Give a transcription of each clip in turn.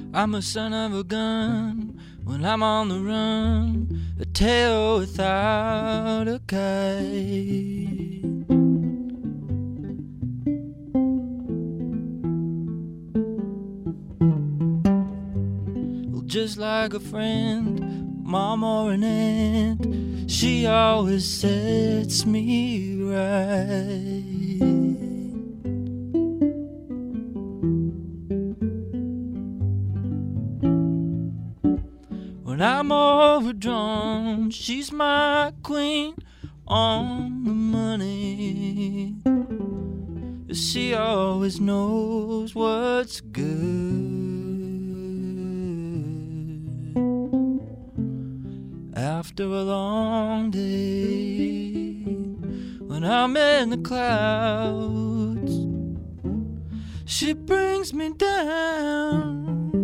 I'm a son of a gun when I'm on the run, a tail without a kite. Well, just like a friend, mom or an aunt, she always sets me right. When I'm overdrawn, she's my queen on the money. She always knows what's good. After a long day, when I'm in the clouds, she brings me down.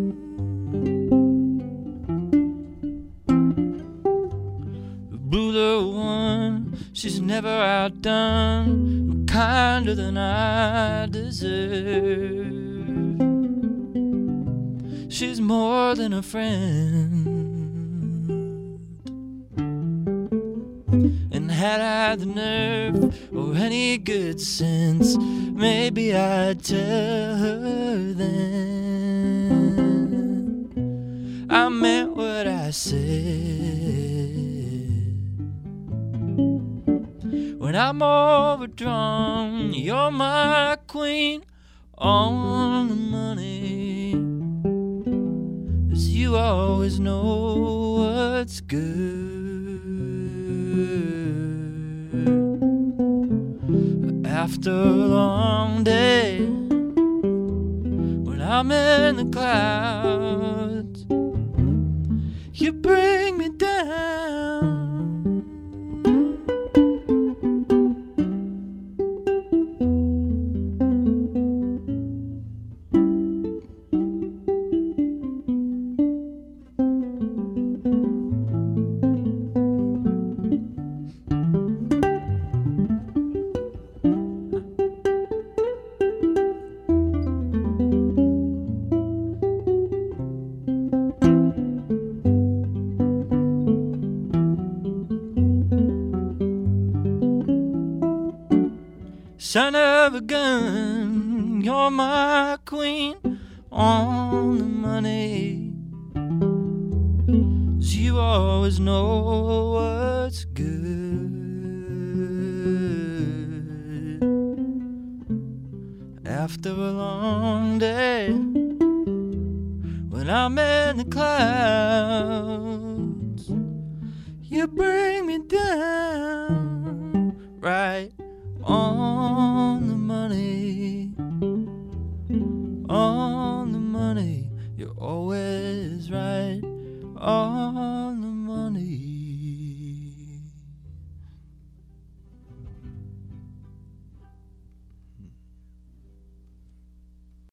Blue the one, she's never outdone, kinder than I deserve. She's more than a friend, and had I the nerve or any good sense, maybe I'd tell her then I meant what I said. When I'm overdrawn, you're my queen on the money, 'cause you always know what's good. After a long day, when I'm in the clouds, you bring me down. Son of a gun, you're my queen on the money, 'cause you always know what's good. After a long day, when I'm in the clouds, you bring me down right on the money, on the money. You're always right on the money.